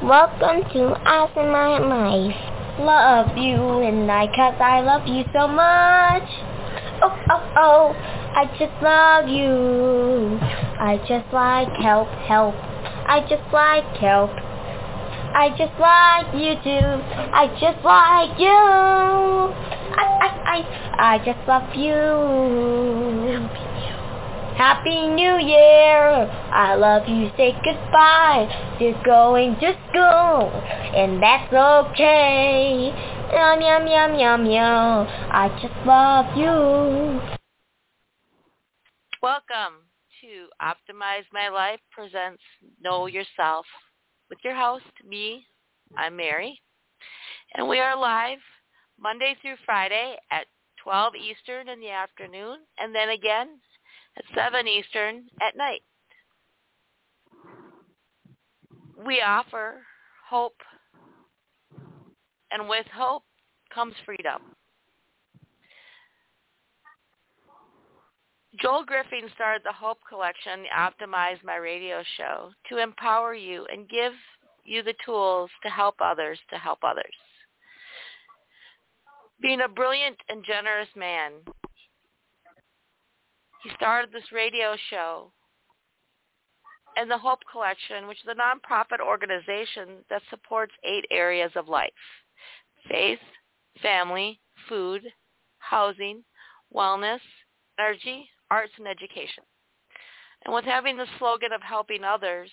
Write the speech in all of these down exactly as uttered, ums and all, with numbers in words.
Welcome to Us in My Life. Love you and I, cause I love you so much. Oh, oh, oh, I just love you. I just like help, help. I just like help. I just like you too. I just like you. I, I, I, I just love you. Happy New Year! I love you, say goodbye. You're going to school, and that's okay. Yum, yum, yum, yum, yum. I just love you. Welcome to Optimize My Life presents Know Yourself with your host, me. I'm Mary, and we are live Monday through Friday at twelve Eastern in the afternoon, and then again at seven Eastern at night. We offer hope, and with hope comes freedom. Joel Griffin started the Hope Collection, the Optimize My Radio show, to empower you and give you the tools to help others to help others. Being a brilliant and generous man, he started this radio show and the Hope Collection, which is a nonprofit organization that supports eight areas of life: faith, family, food, housing, wellness, energy, arts, and education. And with having the slogan of helping others,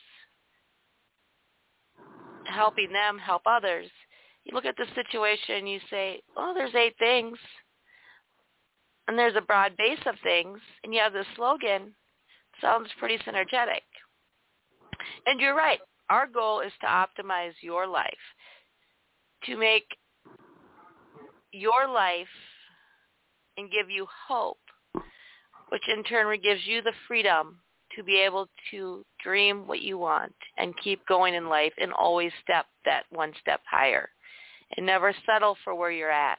helping them help others, you look at the situation and you say, oh, there's eight things, and there's a broad base of things, and you have this slogan. Sounds pretty synergetic. And you're right. Our goal is to optimize your life, to make your life and give you hope, which in turn gives you the freedom to be able to dream what you want and keep going in life and always step that one step higher and never settle for where you're at.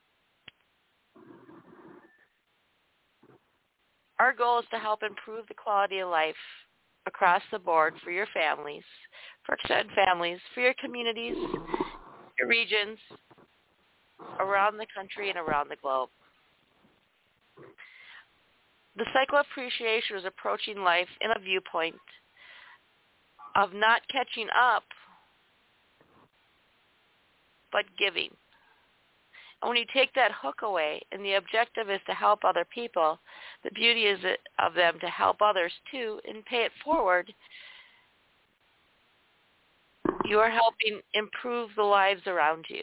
Our goal is to help improve the quality of life across the board for your families, for extended families, for your communities, your regions, around the country and around the globe. The cycle of appreciation is approaching life in a viewpoint of not catching up, but giving. And when you take that hook away, and the objective is to help other people, the beauty is of them to help others too and pay it forward. You are helping improve the lives around you.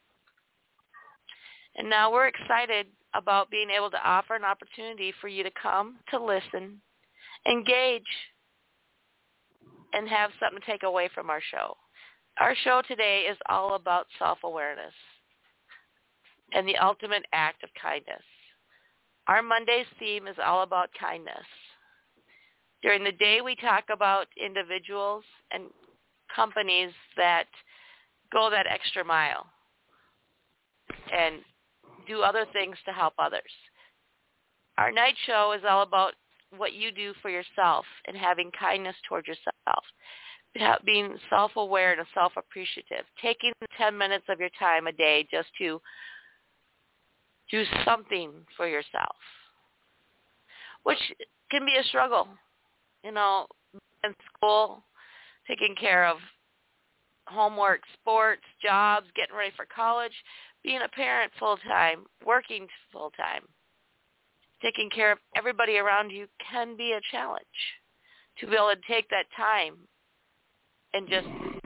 And now we're excited about being able to offer an opportunity for you to come, to listen, engage, and have something to take away from our show. Our show today is all about self-awareness and the ultimate act of kindness. Our Monday's theme is all about kindness. During the day, we talk about individuals and companies that go that extra mile and do other things to help others. Our night show is all about what you do for yourself and having kindness towards yourself, being self-aware and self-appreciative, taking ten minutes of your time a day just to do something for yourself, which can be a struggle. You know, in school, taking care of homework, sports, jobs, getting ready for college, being a parent full-time, working full-time, taking care of everybody around you can be a challenge. To be able to take that time and just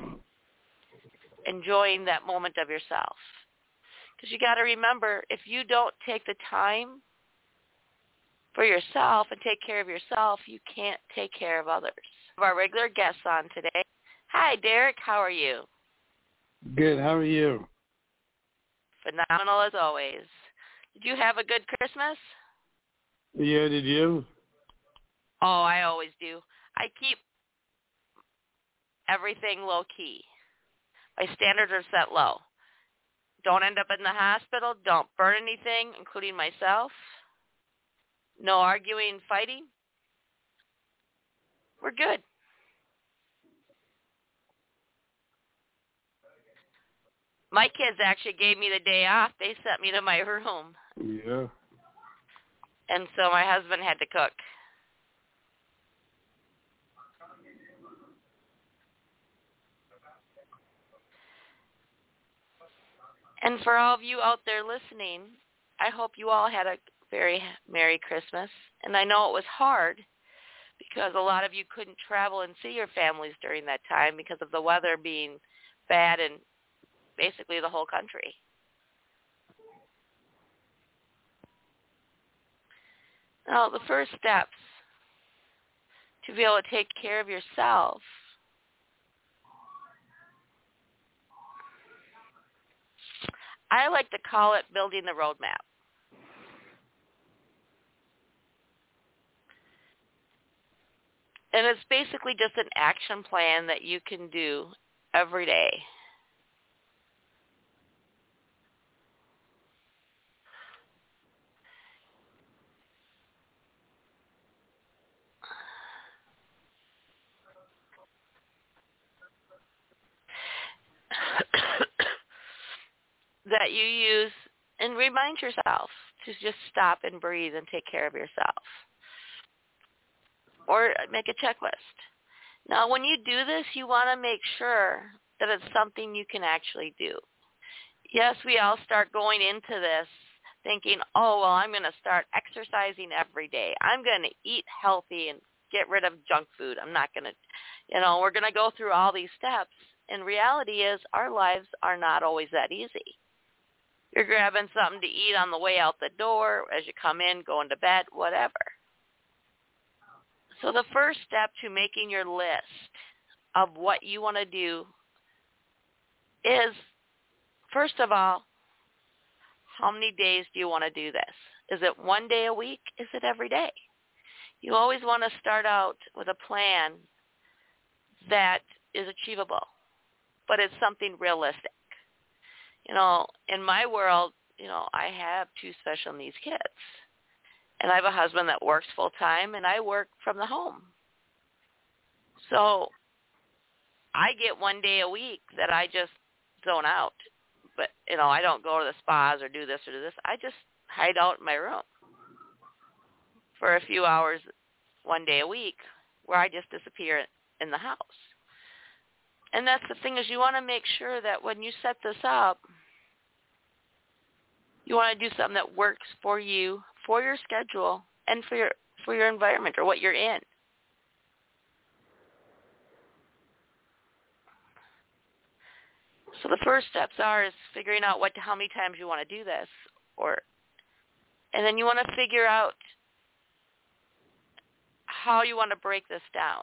enjoying that moment of yourself. Because you got to remember, if you don't take the time for yourself and take care of yourself, you can't take care of others. We have our regular guests on today. Hi, Derek. How are you? Good. How are you? Phenomenal as always. Did you have a good Christmas? Yeah, did you? Oh, I always do. I keep everything low-key. My standards are set low. Don't end up in the hospital. Don't burn anything, including myself. No arguing, fighting. We're good. My kids actually gave me the day off. They sent me to my room. Yeah. And so my husband had to cook. And for all of you out there listening, I hope you all had a very Merry Christmas. And I know it was hard because a lot of you couldn't travel and see your families during that time because of the weather being bad in basically the whole country. Now, the first steps to be able to take care of yourself I like to call it building the roadmap. And it's basically just an action plan that you can do every day. that you use and remind yourself to just stop and breathe and take care of yourself. Or make a checklist. Now, when you do this, you want to make sure that it's something you can actually do. Yes, we all start going into this thinking, oh, well, I'm going to start exercising every day. I'm going to eat healthy and get rid of junk food. I'm not going to, you know, we're going to go through all these steps. And reality is our lives are not always that easy. You're grabbing something to eat on the way out the door, as you come in, going to bed, whatever. So the first step to making your list of what you want to do is, first of all, how many days do you want to do this? Is it one day a week? Is it every day? You always want to start out with a plan that is achievable, but it's something realistic. You know, in my world, you know, I have two special needs kids. And I have a husband that works full-time, and I work from the home. So I get one day a week that I just zone out. But, you know, I don't go to the spas or do this or do this. I just hide out in my room for a few hours one day a week where I just disappear in the house. And that's the thing is you want to make sure that when you set this up, you want to do something that works for you, for your schedule, and for your for your environment or what you're in. So the first steps are is figuring out what how many times you want to do this, or and then you want to figure out how you want to break this down.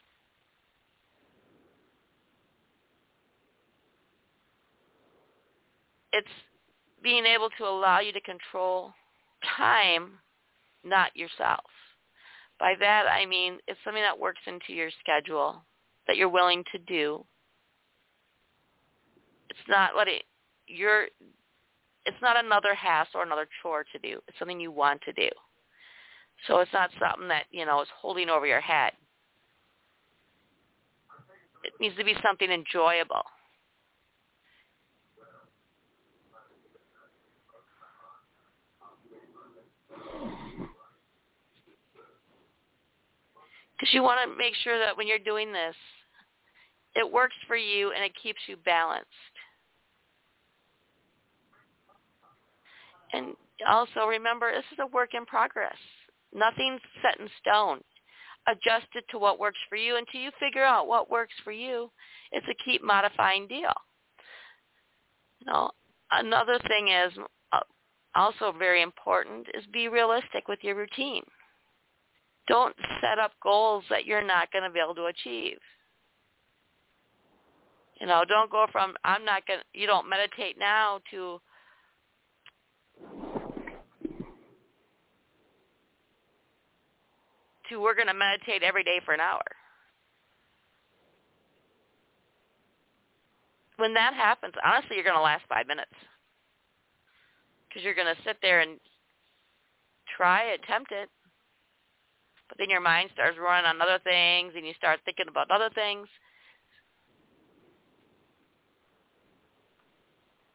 It's being able to allow you to control time, not yourself. By that, I mean it's something that works into your schedule that you're willing to do. It's not what it, you're, it's not another hassle or another chore to do. It's something you want to do. So it's not something that, you know, is holding over your head. It needs to be something enjoyable. Because you want to make sure that when you're doing this, it works for you and it keeps you balanced. And also remember, this is a work in progress. Nothing's set in stone. Adjust it to what works for you until you figure out what works for you. It's a keep modifying deal. You know, another thing is also very important is be realistic with your routine. Don't set up goals that you're not going to be able to achieve. You know, don't go from I'm not going to, you don't meditate now to to we're going to meditate every day for an hour. When that happens, honestly, you're going to last five minutes because you're going to sit there and try, attempt it. But then your mind starts running on other things, and you start thinking about other things.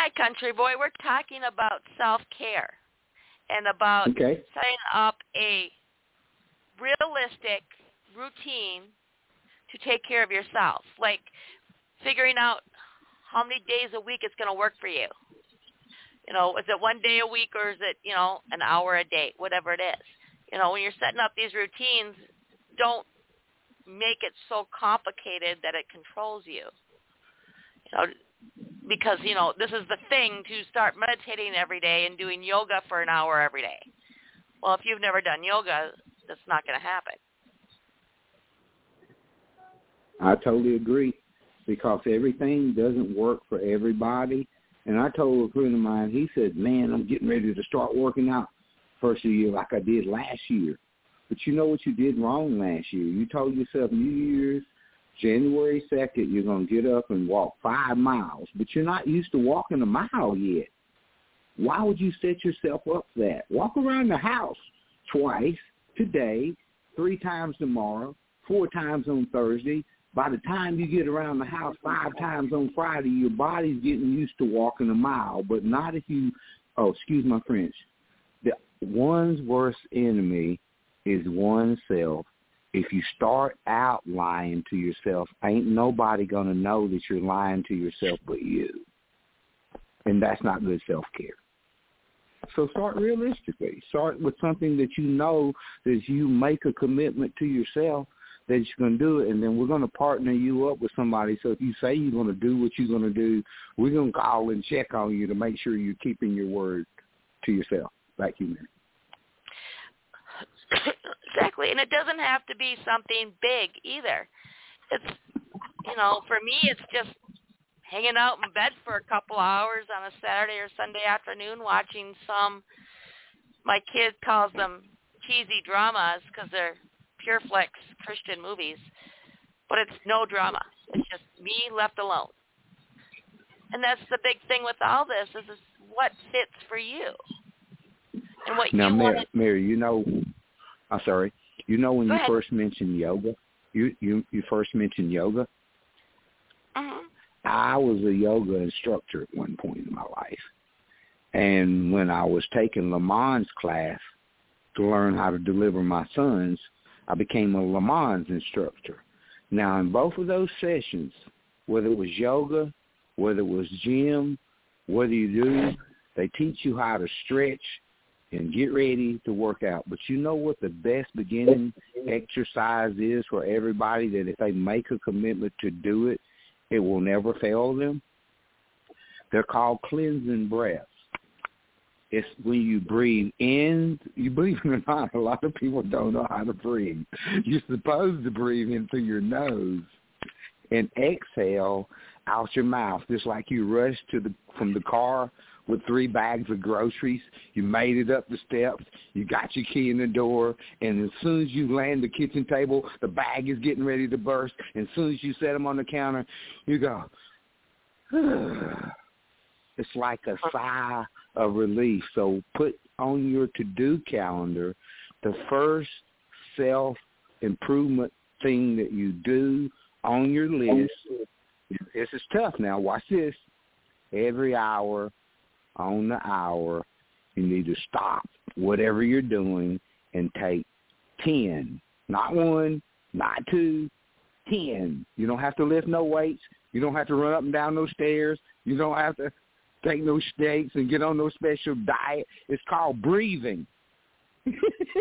Hi, country boy. We're talking about self-care and about okay. setting up a realistic routine to take care of yourself, like figuring out how many days a week it's going to work for you. You know, is it one day a week or is it, you know, an hour a day, whatever it is. You know, when you're setting up these routines, don't make it so complicated that it controls you. You know, because, you know, this is the thing to start meditating every day and doing yoga for an hour every day. Well, if you've never done yoga, that's not going to happen. I totally agree, because everything doesn't work for everybody. And I told a friend of mine, he said, man, I'm getting ready to start working out first of the year like I did last year. But you know what you did wrong last year? You told yourself New Year's, January second, you're going to get up and walk five miles, but you're not used to walking a mile yet. Why would you set yourself up for that? Walk around the house twice today, three times tomorrow, four times on Thursday. By the time you get around the house five times on Friday, your body's getting used to walking a mile, but not if you, oh, excuse my French. The one's worst enemy is oneself. If you start out lying to yourself, ain't nobody going to know that you're lying to yourself but you. And that's not good self-care. So start realistically. Start with something that you know that you make a commitment to yourself that you're going to do it, and then we're going to partner you up with somebody. So if you say you're going to do what you're going to do, we're going to call and check on you to make sure you're keeping your word to yourself. Back to you, Mary. Exactly, and it doesn't have to be something big either. It's, you know, for me, it's just hanging out in bed for a couple hours on a Saturday or Sunday afternoon watching some, my kid calls them cheesy dramas because they're pure flex Christian movies, but it's no drama. It's just me left alone. And that's the big thing with all this is, is what fits for you and what now, you Mary, want. Mary, you know, I'm sorry, you know when Go you ahead. first mentioned yoga, you, you, you first mentioned yoga, Mm-hmm. I was a yoga instructor at one point in my life. And when I was taking Lamont's class to learn how to deliver my sons, I became a Lamont's instructor. Now, in both of those sessions, whether it was yoga, whether it was gym, whether you do, they teach you how to stretch and get ready to work out. But you know what the best beginning exercise is for everybody, that if they make a commitment to do it, it will never fail them? They're called cleansing breaths. It's when you breathe in, you believe it or not, a lot of people don't know how to breathe. You're supposed to breathe in through your nose and exhale out your mouth, just like you rush to the from the car with three bags of groceries. You made it up the steps. You got your key in the door, and as soon as you land the kitchen table, the bag is getting ready to burst. And as soon as you set them on the counter, you go, it's like a sigh of relief. So put on your to-do calendar the first self-improvement thing that you do on your list. This is tough now. Watch this. Every hour on the hour, you need to stop whatever you're doing and take ten. Not one, not two, ten. You don't have to lift no weights. You don't have to run up and down those stairs. You don't have to take no steaks and get on no special diet. It's called breathing. You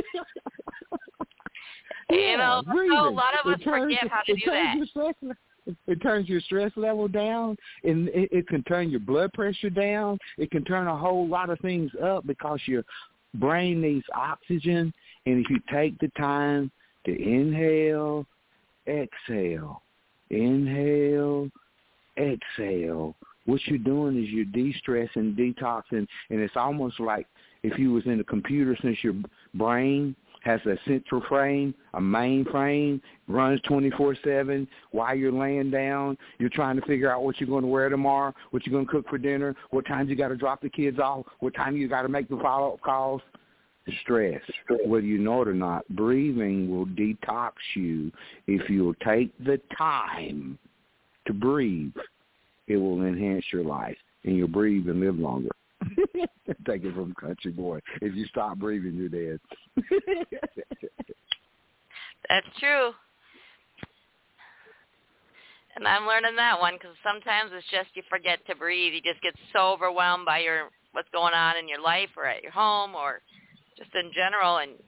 yeah, know, breathing. so a lot of us turns, forget how to do that. Your stress, it turns your stress level down, and it, it can turn your blood pressure down. It can turn a whole lot of things up because your brain needs oxygen. And if you take the time to inhale, exhale, inhale, exhale, what you're doing is you're de-stressing, detoxing, and it's almost like if you was in a computer, since your brain has a central frame, a main frame, runs twenty-four seven. While you're laying down, you're trying to figure out what you're going to wear tomorrow, what you're going to cook for dinner, what time you got to drop the kids off, what time you got to make the follow-up calls. Stress, whether you know it or not, breathing will detox you. If you'll take the time to breathe, it will enhance your life. and you'll breathe and live longer. Take it from Country Boy. If you stop breathing, you're dead. That's true. And I'm learning that one because sometimes it's just you forget to breathe. You just get so overwhelmed by your what's going on in your life or at your home or just in general. And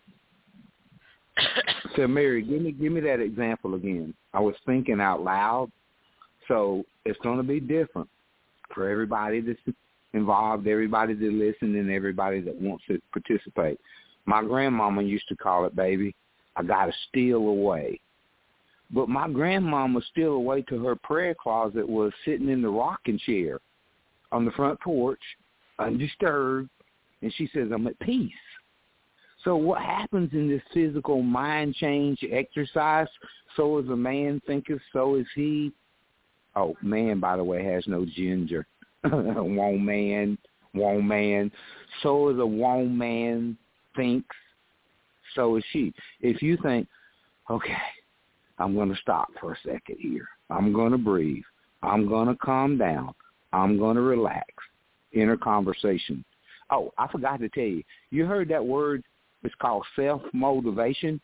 so, Mary, give me give me that example again. I was thinking out loud, so it's going to be different for everybody that's involved, everybody that listens, and everybody that wants to participate. My grandmama used to call it, baby, I got to steal away. But my grandmama steal away to her prayer closet was sitting in the rocking chair on the front porch, undisturbed, and she says, I'm at peace. So what happens in this physical mind change exercise, so is a man thinketh, so is he. Oh, man, by the way, has no ginger. One man, one man. So is a one man thinks, so is she. If you think, okay, I'm going to stop for a second here. I'm going to breathe. I'm going to calm down. I'm going to relax. Inner conversation. Oh, I forgot to tell you. You heard that word? It's called self-motivation.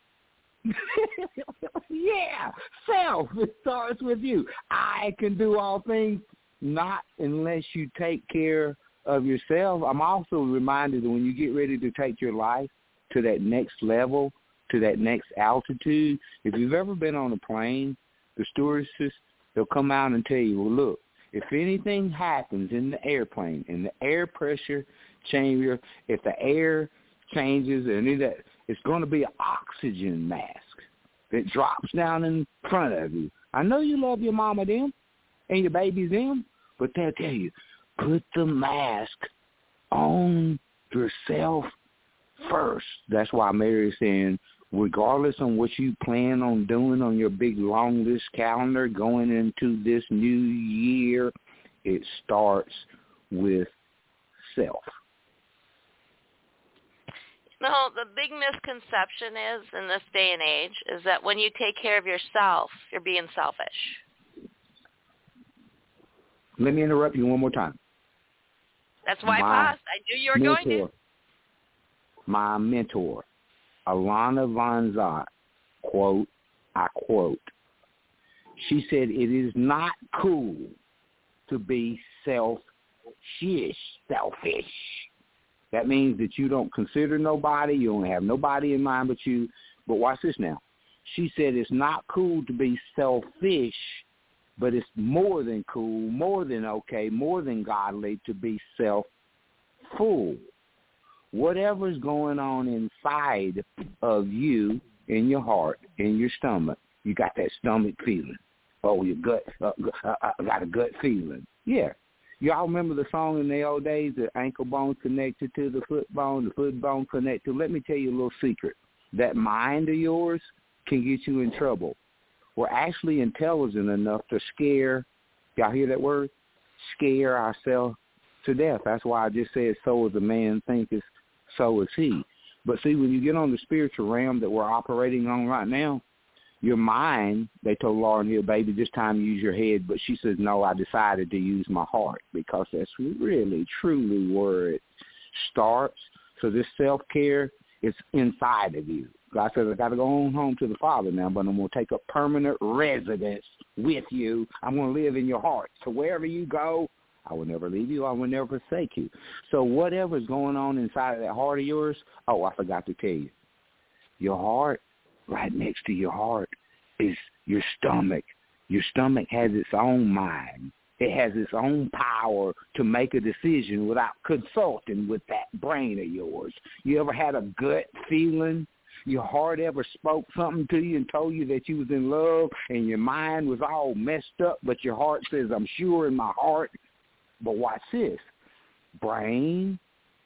Yeah, self. It starts with you. I can do all things, not unless you take care of yourself. I'm also reminded that when you get ready to take your life to that next level, to that next altitude, if you've ever been on a plane, the stewardesses, they'll come out and tell you, well, look, if anything happens in the airplane, in the air pressure chamber, if the air changes, and any of that, it's going to be an oxygen mask that drops down in front of you. I know you love your mama them and your babies them, but they'll tell you, put the mask on yourself first. That's why Mary is saying, regardless on what you plan on doing on your big long list calendar going into this new year, it starts with self. No, the big misconception is, in this day and age, is that when you take care of yourself, you're being selfish. Let me interrupt you one more time. That's why my I paused. I knew you were mentor, going to. My mentor, Alana Von Zott, quote, I quote, she said, it is not cool to be selfish, selfish. That means that you don't consider nobody, you don't have nobody in mind but you. But watch this now. She said it's not cool to be selfish, but it's more than cool, more than okay, more than godly to be self-full. Whatever's going on inside of you, in your heart, in your stomach, you got that stomach feeling. Oh, your gut, uh, I got a gut feeling. Yeah. Y'all remember the song in the old days, the ankle bone connected to the foot bone, the foot bone connected? Let me tell you a little secret. That mind of yours can get you in trouble. We're actually intelligent enough to scare, y'all hear that word? Scare ourselves to death. That's why I just said, so is a man thinketh, so is he. But see, when you get on the spiritual realm that we're operating on right now, your mind, they told Lauryn Hill, baby, this time use your head. But she says, no, I decided to use my heart because that's really, truly where it starts. So this self-care is inside of you. God says, I got to go on home to the Father now, but I'm going to take up permanent residence with you. I'm going to live in your heart. So wherever you go, I will never leave you. I will never forsake you. So whatever's going on inside of that heart of yours, oh, I forgot to tell you, your heart, right next to your heart is your stomach. Your stomach has its own mind. It has its own power to make a decision without consulting with that brain of yours. You ever had a gut feeling? Your heart ever spoke something to you and told you that you was in love and your mind was all messed up, but your heart says, I'm sure in my heart. But watch this. Brain,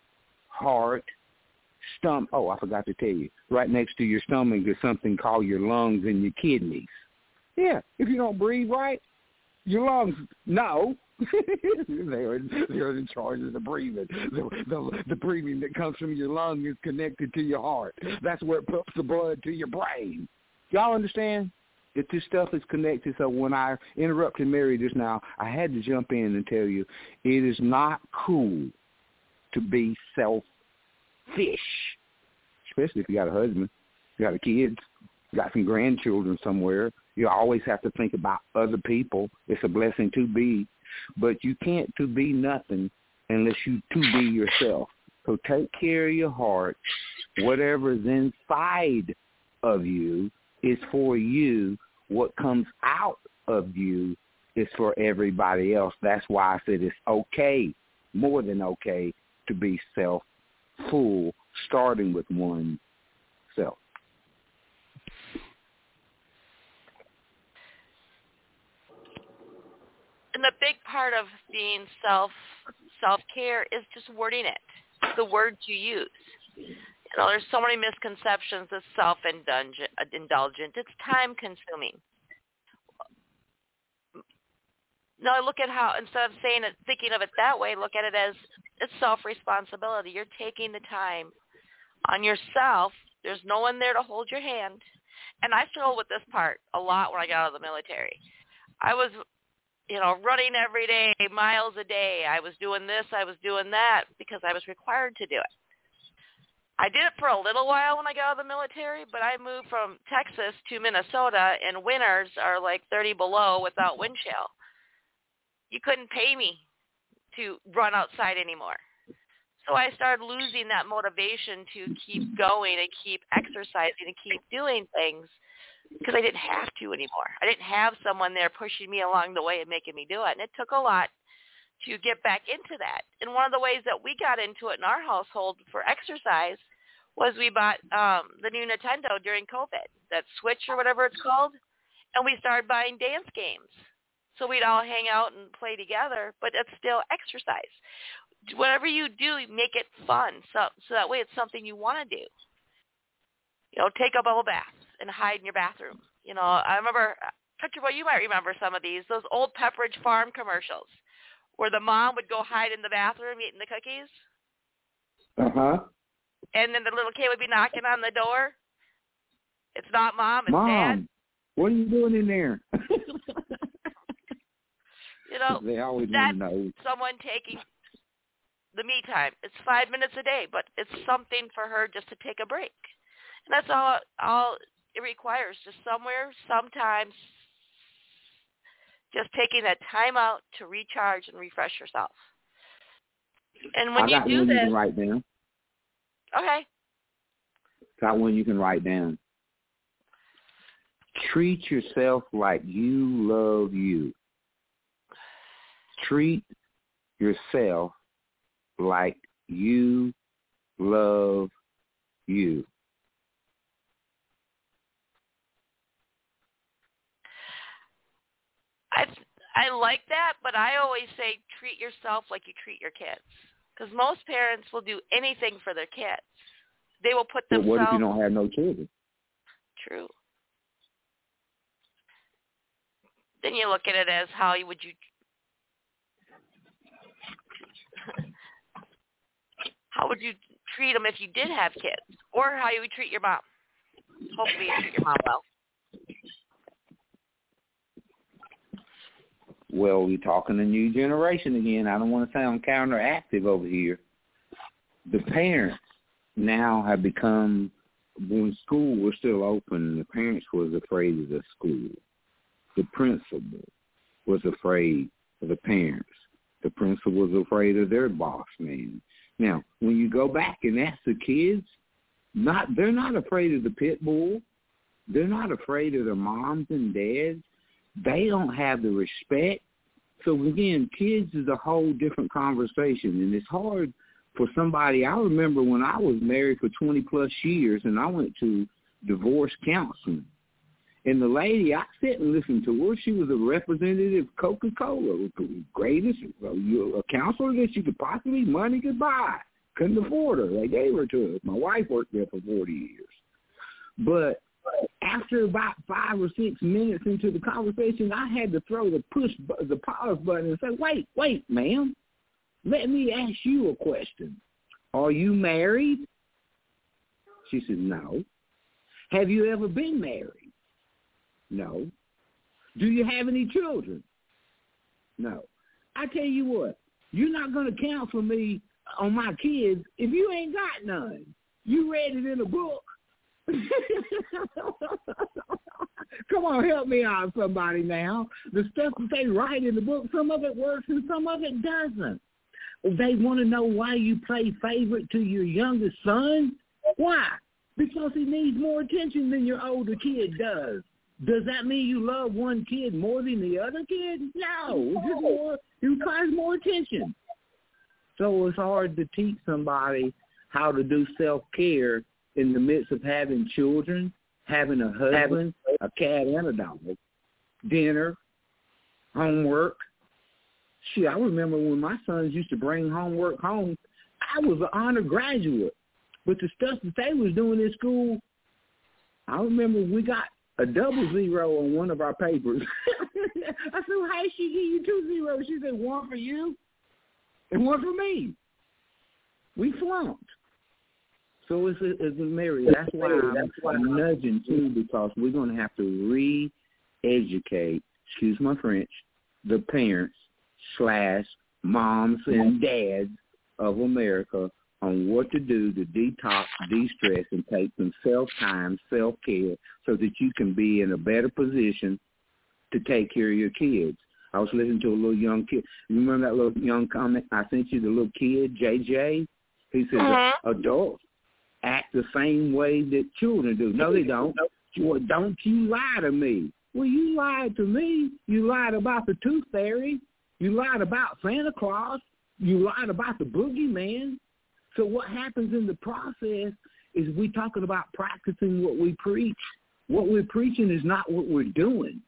heart, stomach. Oh, I forgot to tell you. Right next to your stomach is something called your lungs and your kidneys. Yeah, if you don't breathe right, your lungs, no. they're, they're in charge of the breathing. The, the, the breathing that comes from your lung is connected to your heart. That's where it pumps the blood to your brain. Y'all understand? The two stuff is connected. So when I interrupted Mary just now, I had to jump in and tell you, it is not cool to be selfish, especially if you got a husband, you got a kid, you got some grandchildren somewhere. You always have to think about other people. It's a blessing to be, but you can't to be nothing unless you to be yourself. So take care of your heart. Whatever is inside of you is for you. What comes out of you is for everybody else. That's why I said it's okay, more than okay, to be self-full, starting with oneself. And the big part of being self self-care is just wording it, the words you use. You know, there's so many misconceptions of self-indulgent. It's time-consuming. No, look at how, instead of saying it, thinking of it that way, look at it as it's self-responsibility. You're taking the time on yourself. There's no one there to hold your hand. And I struggled with this part a lot when I got out of the military. I was, you know, running every day, miles a day. I was doing this, I was doing that because I was required to do it. I did it for a little while when I got out of the military, but I moved from Texas to Minnesota, and winters are like thirty below without wind chill. You couldn't pay me to run outside anymore. So I started losing that motivation to keep going and keep exercising and keep doing things because I didn't have to anymore. I didn't have someone there pushing me along the way and making me do it. And it took a lot to get back into that. And one of the ways that we got into it in our household for exercise was we bought um, the new Nintendo during COVID, that Switch or whatever it's called, and we started buying dance games. So we'd all hang out and play together, but it's still exercise. Whatever you do, make it fun, so so that way it's something you want to do. You know, take a bubble bath and hide in your bathroom. You know, I remember, Country Boy, you might remember some of these, those old Pepperidge Farm commercials where the mom would go hide in the bathroom eating the cookies. Uh-huh. And then the little kid would be knocking on the door. It's not mom, it's Mom, dad. What are you doing in there? You know, they always that's know. Someone taking the me time. It's five minutes a day, but it's something for her just to take a break. And that's all all it requires, just somewhere, sometimes, just taking that time out to recharge and refresh yourself. And when I got you do one this, you can write down. Okay. Got one you can write down. Treat yourself like you love you. Treat yourself like you love you. I I like that, but I always say treat yourself like you treat your kids. Because most parents will do anything for their kids. They will put themselves... But what if you don't have no children? True. Then you look at it as how would you... how would you treat them if you did have kids? Or how you would treat your mom. Hopefully you treat your mom well. Well, we're talking the new generation again. I don't want to sound counteractive over here. The parents now have become, when school was still open, the parents was afraid of the school. The principal was afraid of the parents. The principal was afraid of their boss man. Now, when you go back and ask the kids, not they're not afraid of the pit bull. They're not afraid of their moms and dads. They don't have the respect. So, again, kids is a whole different conversation, and it's hard for somebody. I remember when I was married for twenty-plus years, and I went to divorce counseling. And the lady, I sat and listened to her. She was a representative of Coca-Cola, the greatest a counselor that you could possibly money could buy. Couldn't afford her. They gave her to us. My wife worked there for forty years. But after about five or six minutes into the conversation, I had to throw the push, the pause button and say, wait, wait, ma'am. Let me ask you a question. Are you married? She said, no. Have you ever been married? No. Do you have any children? No. I tell you what, you're not going to counsel me on my kids if you ain't got none. You read it in a book. Come on, help me out, somebody now. The stuff that they write in the book, some of it works and some of it doesn't. They want to know why you play favorite to your youngest son. Why? Because he needs more attention than your older kid does. Does that mean you love one kid more than the other kid? No. It's just more, he requires more attention. So it's hard to teach somebody how to do self-care in the midst of having children, having a husband, a cat, and a dog, dinner, homework. Shit, I remember when my sons used to bring homework home, I was an honor graduate. But the stuff that they was doing in school, I remember we got a double zero on one of our papers. I said, well, how did she give you two zeros? She said, one for you and one for me. We flunked. So it's a, it's a Mary. That's why I'm, That's why I'm nudging, too, because we're going to have to re-educate, excuse my French, the parents slash moms and dads of America on what to do to detox, de-stress, and take some self-time, self-care so that you can be in a better position to take care of your kids. I was listening to a little young kid. You remember that little young comment I sent you, the little kid, J J? He said, uh-huh. Adults act the same way that children do. No, they don't. Well, don't you lie to me. Well, you lied to me. You lied about the tooth fairy. You lied about Santa Claus. You lied about the boogeyman. So what happens in the process is we talking about practicing what we preach. What we're preaching is not what we're doing.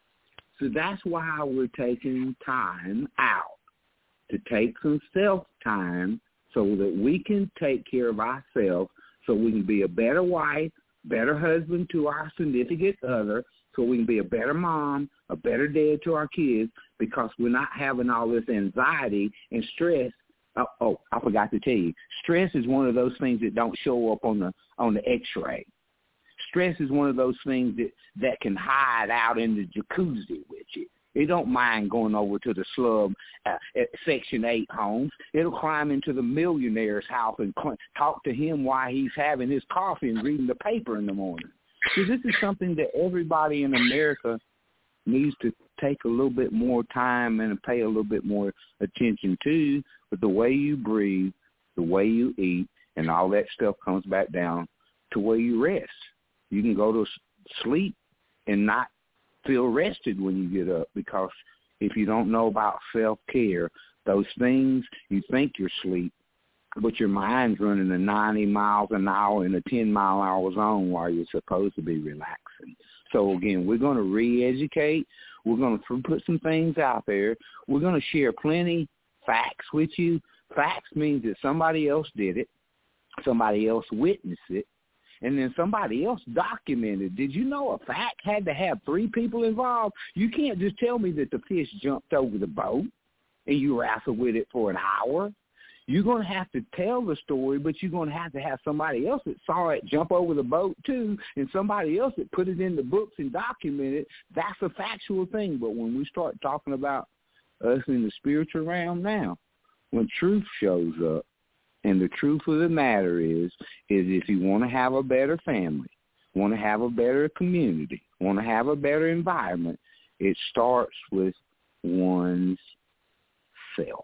So that's why we're taking time out to take some self-time so that we can take care of ourselves, so we can be a better wife, better husband to our significant other, so we can be a better mom, a better dad to our kids, because we're not having all this anxiety and stress. Oh, oh, I forgot to tell you, stress is one of those things that don't show up on the on the X-ray. Stress is one of those things that, that can hide out in the jacuzzi with you. It don't mind going over to the slum uh, at Section eight homes. It'll climb into the millionaire's house and cl- talk to him while he's having his coffee and reading the paper in the morning. So this is something that everybody in America needs to take a little bit more time and pay a little bit more attention to. But the way you breathe, the way you eat, and all that stuff comes back down to where you rest. You can go to sleep and not feel rested when you get up, because if you don't know about self-care, those things, you think you're asleep, but your mind's running at ninety miles an hour in a ten-mile-an-hour zone while you're supposed to be relaxing. So, again, we're going to re-educate. We're going to put some things out there. We're going to share plenty facts with you. Facts means that somebody else did it, somebody else witnessed it, and then somebody else documented. Did you know a fact had to have three people involved? You can't just tell me that the fish jumped over the boat and you wrestled with it for an hour. You're going to have to tell the story, but you're going to have to have somebody else that saw it jump over the boat too, and somebody else that put it in the books and documented it. That's a factual thing. But when we start talking about us in the spiritual realm now, when truth shows up, and the truth of the matter is, is if you want to have a better family, want to have a better community, want to have a better environment, it starts with one's self.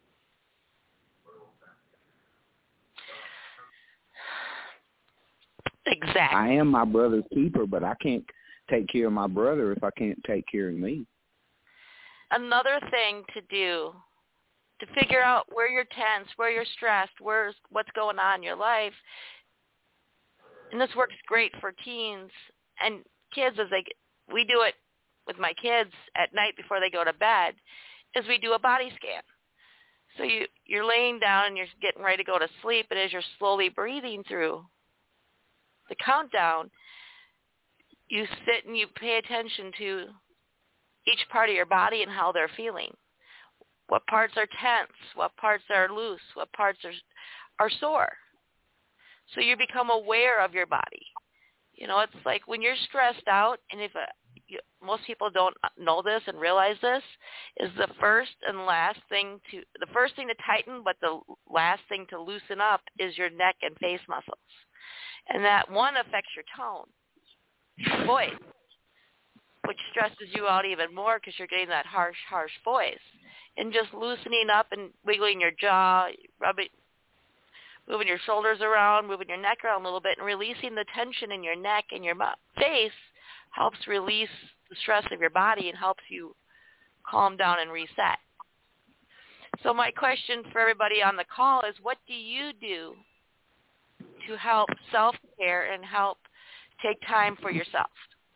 Exactly. I am my brother's keeper, but I can't take care of my brother if I can't take care of me. Another thing to do to figure out where you're tense, where you're stressed, where's what's going on in your life, and this works great for teens and kids as they we do it with my kids at night before they go to bed, is we do a body scan. So you, you're laying down and you're getting ready to go to sleep, and as you're slowly breathing through the countdown, you sit and you pay attention to each part of your body and how they're feeling. What parts are tense? What parts are loose? What parts are are sore? So you become aware of your body. You know, it's like when you're stressed out, and if a, you, most people don't know this and realize this, is the first and last thing to, the first thing to tighten, but the last thing to loosen up is your neck and face muscles. And that one affects your tone, your voice, which stresses you out even more because you're getting that harsh, harsh voice. And just loosening up and wiggling your jaw, rubbing, moving your shoulders around, moving your neck around a little bit, and releasing the tension in your neck and your face helps release the stress of your body and helps you calm down and reset. So my question for everybody on the call is, what do you do to help self-care and help take time for yourself?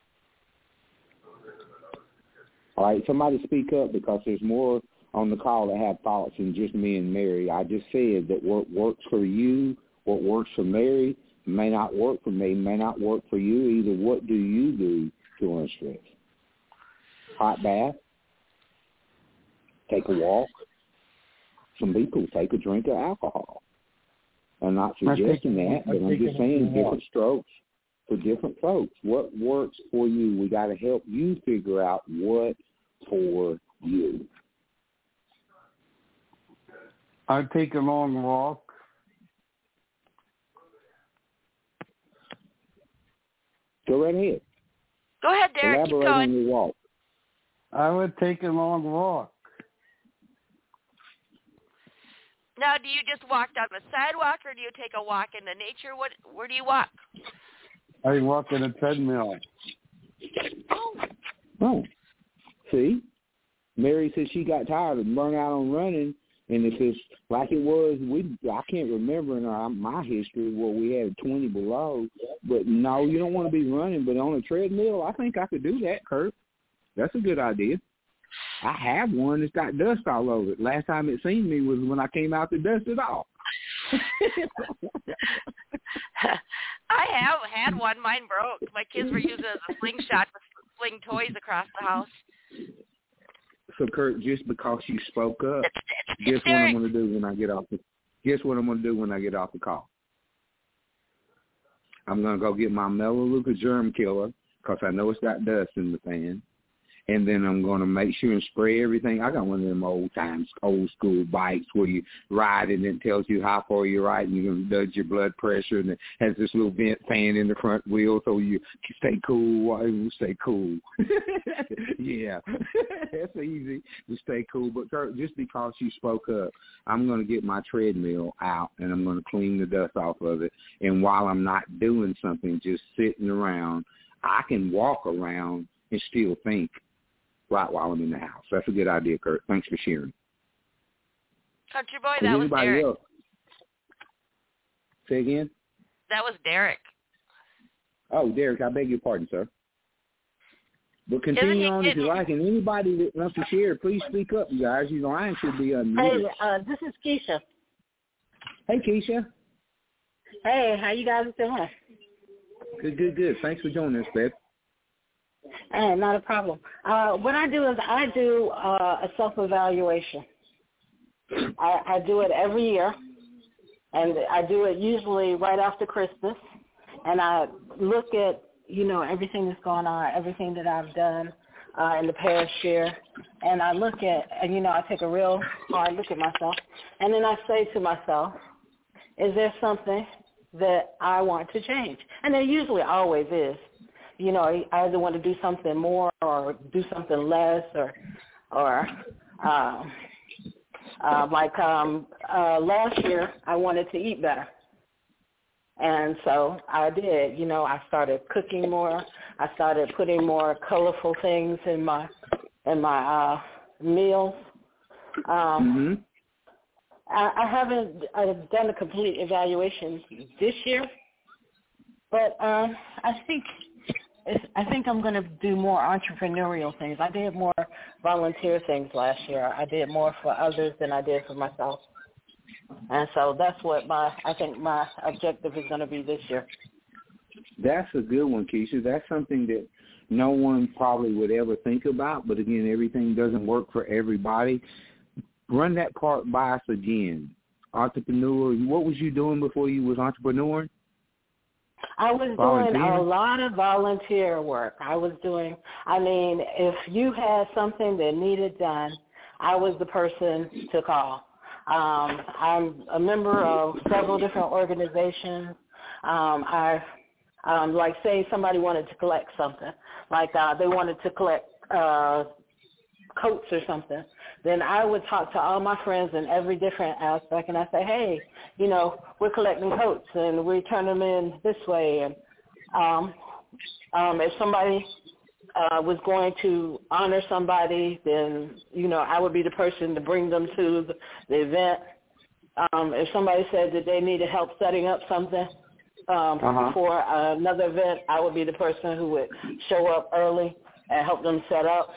All right, somebody speak up because there's more on the call that have thoughts than just me and Mary. I just said that what works for you, what works for Mary, may not work for me, may not work for you either. What do you do to unstress? Hot bath? Take a walk? Some people take a drink of alcohol. I'm not suggesting that, but I'm just saying different strokes for different folks. What works for you? We got to help you figure out what for you. I take a long walk. Go right ahead. Go ahead, Derek. Elaborate Keep going. on your walk. I would take a long walk. Now, do you just walk down the sidewalk, or do you take a walk into nature? What? Where do you walk? I walk in a treadmill. Oh. Oh, see? Mary said she got tired of burning out on running, and if it's like it was, we I can't remember in our, my history where we had twenty below, but no, you don't want to be running, but on a treadmill, I think I could do that, Kurt. That's a good idea. I have one that's got dust all over it. Last time it seen me was when I came out to dust it off. I have had one. Mine broke. My kids were using it as a slingshot to fling toys across the house. So, Kurt, just because you spoke up, It's, it's, guess it's what I'm Derek. going to do when I get off the Guess what I'm going to do when I get off the call? I'm going to go get my Melaleuca germ killer because I know it's got dust in the fan. And then I'm going to make sure and spray everything. I got one of them old times, old school bikes where you ride and it tells you how far you're riding. You can judge your blood pressure, and it has this little vent fan in the front wheel so you stay cool while you stay cool. Yeah, that's easy to stay cool. But Kurt, just because you spoke up, I'm going to get my treadmill out and I'm going to clean the dust off of it. And while I'm not doing something, just sitting around, I can walk around and still think right while I'm in the house. That's a good idea, Kurt. Thanks for sharing. Country boy, Is that was anybody Derek. else? Say again? That was Derek. Oh, Derek, I beg your pardon, sir. But Isn't continue he on if you kidding? like. And anybody that wants to share, please speak up, you guys. Your line should be Hey, unmuted. uh, this is Keisha. Hey, Keisha. Hey, how you guys doing? Good, good, good. Thanks for joining us, Beth. Hey, not a problem. Uh, what I do is I do uh, a self-evaluation. I, I do it every year, and I do it usually right after Christmas. And I look at, you know, everything that's going on, everything that I've done uh, in the past year. And I look at, and, you know, I take a real hard look at myself. And then I say to myself, is there something that I want to change? And there usually always is. You know, I either want to do something more or do something less, or, or uh, uh, like um, uh, last year, I wanted to eat better, and so I did. You know, I started cooking more. I started putting more colorful things in my in my uh, meals. Um, Mm-hmm. I, I haven't uh, done a complete evaluation this year, but um, I think. It's, I think I'm going to do more entrepreneurial things. I did more volunteer things last year. I did more for others than I did for myself. And so that's what my I think my objective is going to be this year. That's a good one, Keisha. That's something that no one probably would ever think about. But, again, everything doesn't work for everybody. Run that part by us again. Entrepreneur, what was you doing before you was entrepreneuring? I was doing a lot of volunteer work. I was doing, I mean, if you had something that needed done, I was the person to call. Um, I'm a member of several different organizations. Um, I, um, like, say somebody wanted to collect something, like uh, they wanted to collect uh, coats or something, then I would talk to all my friends in every different aspect, and I say, hey, you know, we're collecting coats, and we turn them in this way. And um, um, if somebody uh, was going to honor somebody, then, you know, I would be the person to bring them to the, the event. Um, if somebody said that they needed help setting up something um, uh-huh. for another event, I would be the person who would show up early and help them set up.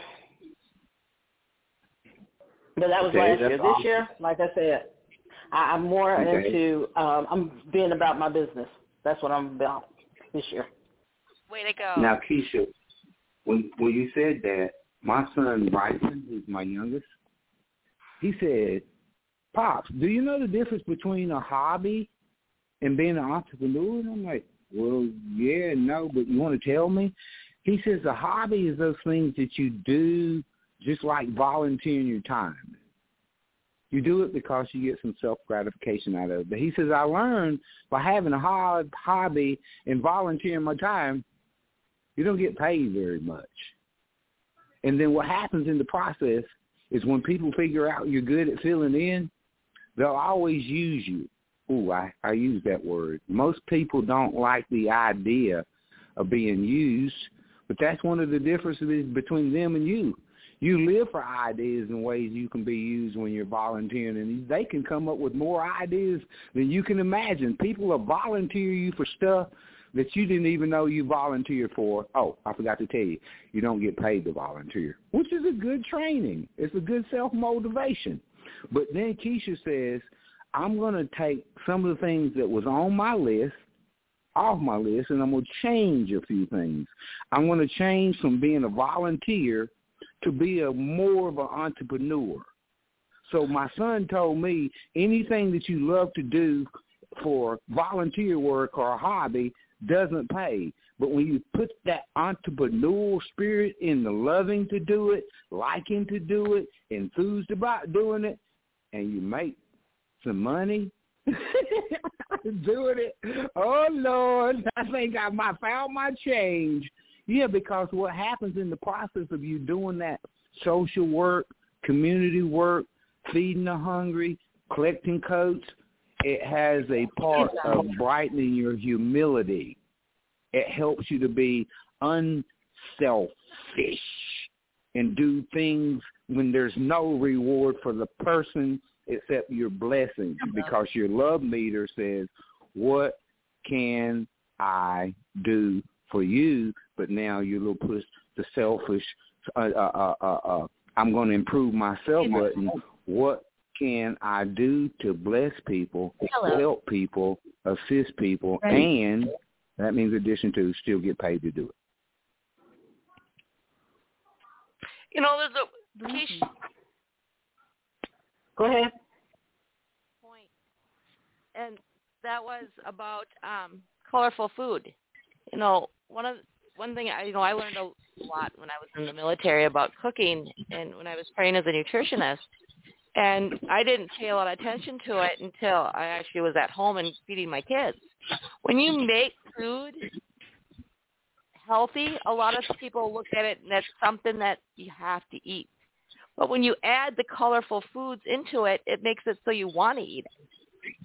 But that was okay, last year. Awesome. This year, like I said, I, I'm more okay. into, um, I'm being about my business. That's what I'm about this year. Way to go. Now, Keisha, when when you said that, my son Bryson, who's my youngest, he said, Pops, do you know the difference between a hobby and being an entrepreneur? And I'm like, well, yeah, no, but you want to tell me? He says a hobby is those things that you do just like volunteering your time. You do it because you get some self-gratification out of it. But he says, I learned by having a hobby and volunteering my time, you don't get paid very much. And then what happens in the process is when people figure out you're good at filling in, they'll always use you. Ooh, I, I use that word. Most people don't like the idea of being used, but that's one of the differences between them and you. You live for ideas and ways you can be used when you're volunteering, and they can come up with more ideas than you can imagine. People will volunteer you for stuff that you didn't even know you volunteered for. Oh, I forgot to tell you, you don't get paid to volunteer, which is a good training. It's a good self-motivation. But then Keisha says, I'm going to take some of the things that was on my list off my list, and I'm going to change a few things. I'm going to change from being a volunteer to be a more of an entrepreneur. So my son told me anything that you love to do for volunteer work or a hobby doesn't pay. But when you put that entrepreneurial spirit in the loving to do it, liking to do it, enthused about doing it, and you make some money doing it, oh, Lord, I think I might found my change. Yeah, because what happens in the process of you doing that social work, community work, feeding the hungry, collecting coats, it has a part of brightening your humility. It helps you to be unselfish and do things when there's no reward for the person except your blessings, because your love meter says, what can I do for you? But now you will push the selfish, uh, uh, uh, uh, I'm going to improve myself button. What can I do to bless people, Hello. help people, assist people, right. and that means in addition to still get paid to do it. You know, there's a case. Go ahead. Point. And that was about um, colorful food. You know, one of one thing I you know I learned a lot when I was in the military about cooking, and when I was trained as a nutritionist. And I didn't pay a lot of attention to it until I actually was at home and feeding my kids. When you make food healthy, a lot of people look at it and that's something that you have to eat. But when you add the colorful foods into it, it makes it so you want to eat it.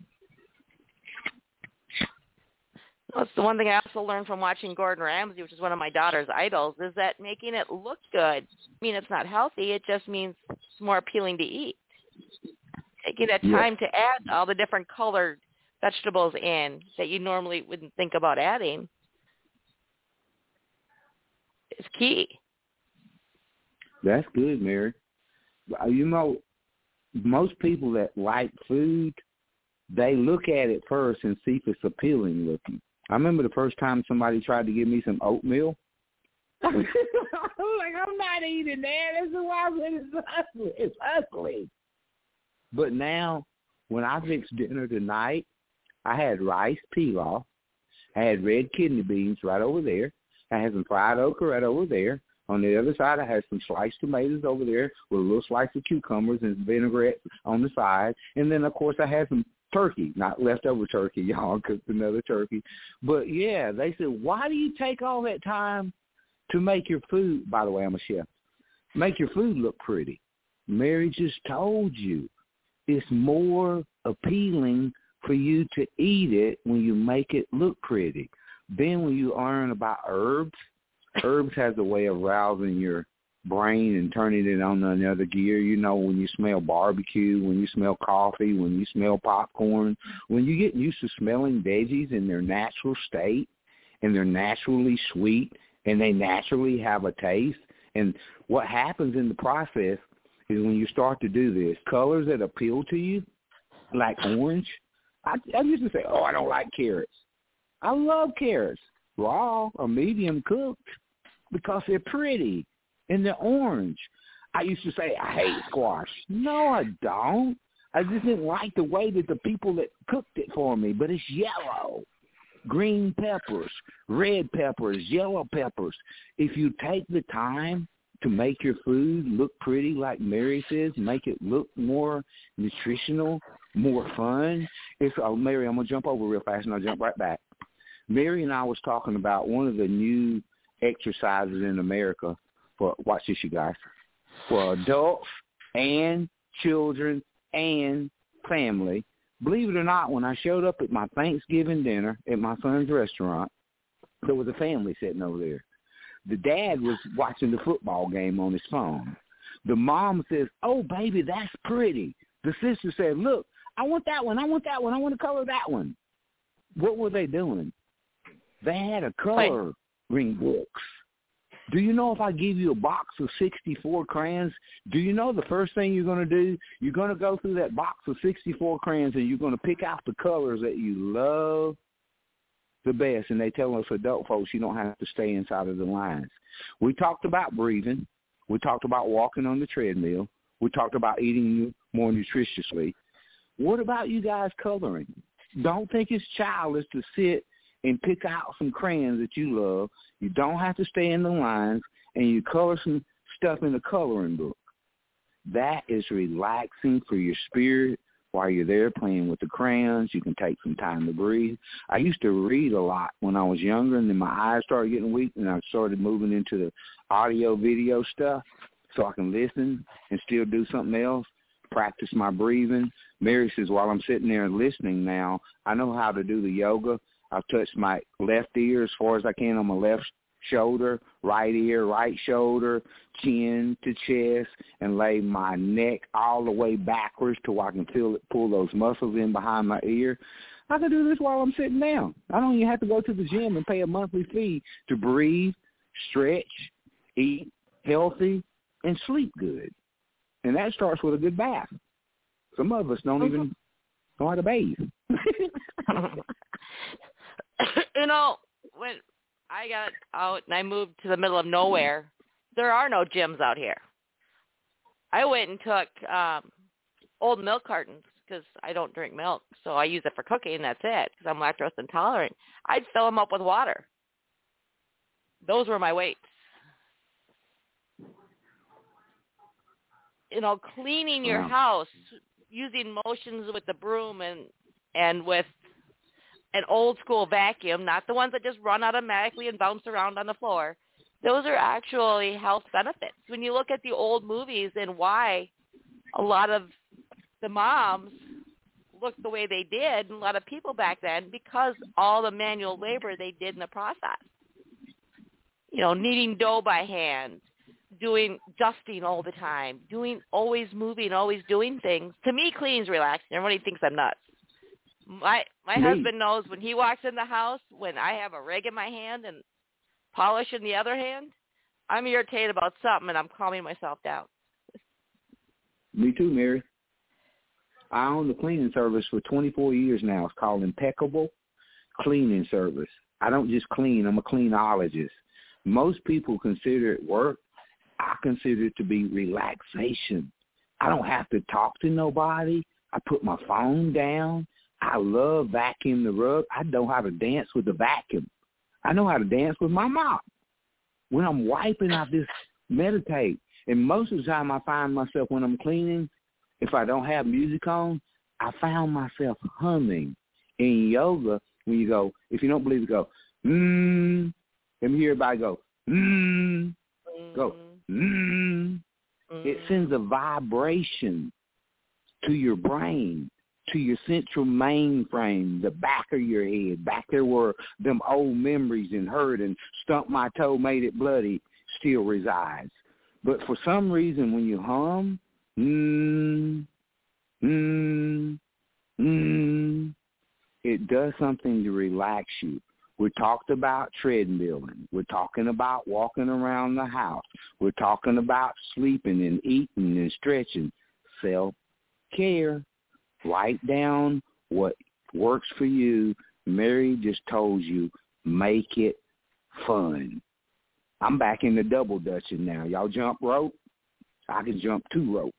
That's the one thing I also learned from watching Gordon Ramsay, which is one of my daughter's idols, is that making it look good, I mean, it's not healthy. It just means it's more appealing to eat. Taking that time yeah. to add all the different colored vegetables in that you normally wouldn't think about adding is key. That's good, Mary. You know, most people that like food, they look at it first and see if it's appealing looking. I remember the first time somebody tried to give me some oatmeal. I'm like, I'm not eating that. That's why it's ugly. It's ugly. But now, when I fix dinner tonight, I had rice pilaf, I had red kidney beans right over there. I had some fried okra right over there. On the other side, I had some sliced tomatoes over there with a little slice of cucumbers and vinaigrette on the side. And then, of course, I had some turkey, not leftover turkey. Y'all cooked another turkey. But, yeah, they said, why do you take all that time to make your food? By the way, I'm a chef. Make your food look pretty. Mary just told you it's more appealing for you to eat it when you make it look pretty. Then when you learn about herbs, herbs has a way of rousing your brain and turning it on another gear. You know, when you smell barbecue, when you smell coffee, when you smell popcorn, when you get used to smelling veggies in their natural state and they're naturally sweet and they naturally have a taste. And what happens in the process is when you start to do this, colors that appeal to you, like orange. I, I used to say, oh, I don't like carrots. I love carrots, raw or medium cooked, because they're pretty and they're orange. I used to say, I hate squash. No, I don't. I just didn't like the way that the people that cooked it for me, but it's yellow. Green peppers, red peppers, yellow peppers. If you take the time to make your food look pretty, like Mary says, make it look more nutritional, more fun. It's, oh, Mary, I'm going to jump over real fast and I'll jump right back. Mary and I was talking about one of the new exercises in America for, watch this, you guys, for adults and children and family. Believe it or not, when I showed up at my Thanksgiving dinner at my son's restaurant, there was a family sitting over there. The dad was watching the football game on his phone. The mom says, oh, baby, that's pretty. The sister said, look, I want that one. I want that one. I want to color that one. What were they doing? They had a coloring books. Do you know if I give you a box of sixty-four crayons, do you know the first thing you're going to do? You're going to go through that box of sixty-four crayons and you're going to pick out the colors that you love the best. And they tell us adult folks you don't have to stay inside of the lines. We talked about breathing. We talked about walking on the treadmill. We talked about eating more nutritiously. What about you guys coloring? Don't think it's childish to sit and pick out some crayons that you love. You don't have to stay in the lines, and you color some stuff in the coloring book. That is relaxing for your spirit while you're there playing with the crayons. You can take some time to breathe. I used to read a lot when I was younger, and then my eyes started getting weak, and I started moving into the audio, video stuff so I can listen and still do something else, practice my breathing. Mary says, while I'm sitting there listening now, I know how to do the yoga. I've touched my left ear as far as I can on my left shoulder, right ear, right shoulder, chin to chest, and lay my neck all the way backwards till I can feel it, pull those muscles in behind my ear. I can do this while I'm sitting down. I don't even have to go to the gym and pay a monthly fee to breathe, stretch, eat healthy, and sleep good. And that starts with a good bath. Some of us don't even know how to bathe. You know, when I got out and I moved to the middle of nowhere, there are no gyms out here. I went and took um, old milk cartons because I don't drink milk, so I use it for cooking, and that's it because I'm lactose intolerant. I'd fill them up with water. Those were my weights. You know, cleaning your Wow. house, using motions with the broom and and with an old school vacuum, not the ones that just run automatically and bounce around on the floor. Those are actually health benefits. When you look at the old movies and why a lot of the moms looked the way they did, and a lot of people back then, because all the manual labor they did in the process. You know, kneading dough by hand, doing dusting all the time, doing always moving, always doing things. To me, cleaning's relaxing. Everybody thinks I'm nuts. My my Me. husband knows when he walks in the house, when I have a rag in my hand and polish in the other hand, I'm irritated about something and I'm calming myself down. Me too, Mary. I own the cleaning service for twenty-four years now. It's called Impeccable Cleaning Service. I don't just clean. I'm a cleanologist. Most people consider it work. I consider it to be relaxation. I don't have to talk to nobody. I put my phone down. I love vacuuming the rug. I know how to dance with the vacuum. I know how to dance with my mop. When I'm wiping, I just meditate. And most of the time I find myself when I'm cleaning, if I don't have music on, I found myself humming. In yoga, when you go, if you don't believe it, go, mmm. Let me hear everybody go, mmm. Go, mmm. It sends a vibration to your brain, to your central mainframe, the back of your head, back there where them old memories and hurt and stump my toe, made it bloody, still resides. But for some reason, when you hum, mmm, mmm, mmm, it does something to relax you. We talked about treadmilling. We're talking about walking around the house. We're talking about sleeping and eating and stretching. Self-care. Write down what works for you. Mary just told you, make it fun. I'm back in the double dutching now. Y'all jump rope? I can jump two ropes.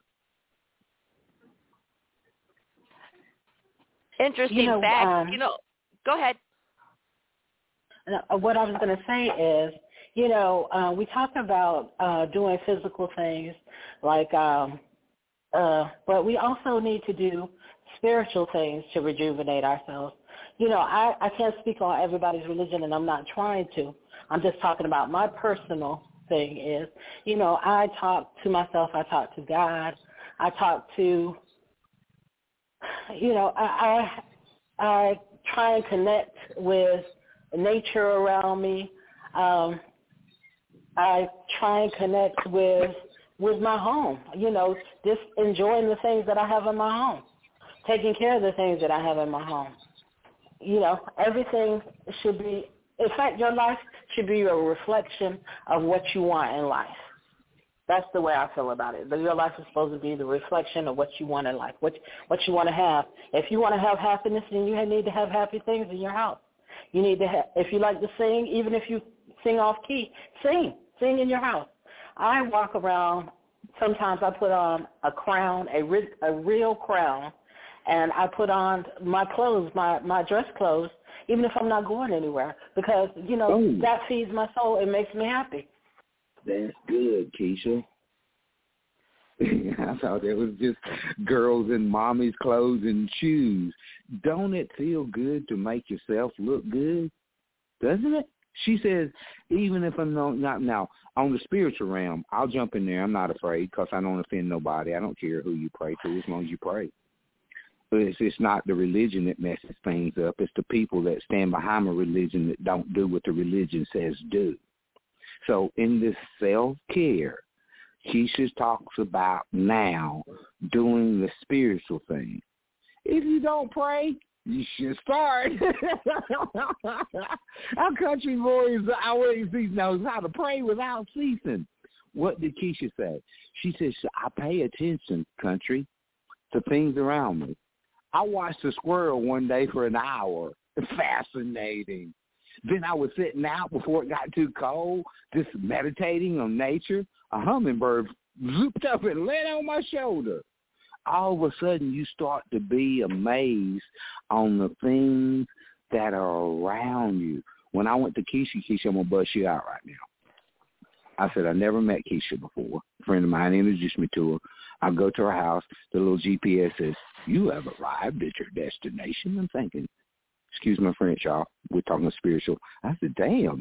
Interesting you know, fact. Um, you know, go ahead. What I was going to say is, you know, uh, we talk about uh, doing physical things, like, um, uh, but we also need to do spiritual things to rejuvenate ourselves. You know, I, I can't speak on everybody's religion, and I'm not trying to. I'm just talking about my personal thing is, you know, I talk to myself. I talk to God. I talk to, you know, I I, I try and connect with nature around me. Um, I try and connect with with my home, you know, just enjoying the things that I have in my home, taking care of the things that I have in my home. You know, everything should be, in fact, your life should be a reflection of what you want in life. That's the way I feel about it. That your life is supposed to be the reflection of what you want in life, what, what you want to have. If you want to have happiness, then you need to have happy things in your house. You need to have, if you like to sing, even if you sing off key, sing, sing in your house. I walk around, sometimes I put on a crown, a, re, a real crown, and I put on my clothes, my, my dress clothes, even if I'm not going anywhere, because, you know, oh. that feeds my soul. It makes me happy. That's good, Keisha. I thought that was just girls in mommy's clothes and shoes. Don't it feel good to make yourself look good? Doesn't it? She says, even if I'm not, not now, on the spiritual realm, I'll jump in there. I'm not afraid because I don't offend nobody. I don't care who you pray to as long as you pray. But it's, it's not the religion that messes things up. It's the people that stand behind a religion that don't do what the religion says do. So in this self-care, Keisha talks about now doing the spiritual thing. If you don't pray, you should start. Our country boys always knows how to pray without ceasing. What did Keisha say? She says, I pay attention, country, to things around me. I watched a squirrel one day for an hour. Fascinating. Then I was sitting out before it got too cold, just meditating on nature. A hummingbird zooped up and landed on my shoulder. All of a sudden, you start to be amazed on the things that are around you. When I went to Keisha, Keisha, I'm going to bust you out right now. I said, I never met Keisha before. A friend of mine introduced me to her. I go to her house. The little G P S says, you have arrived at your destination. I'm thinking, excuse my French, y'all. We're talking spiritual. I said, damn.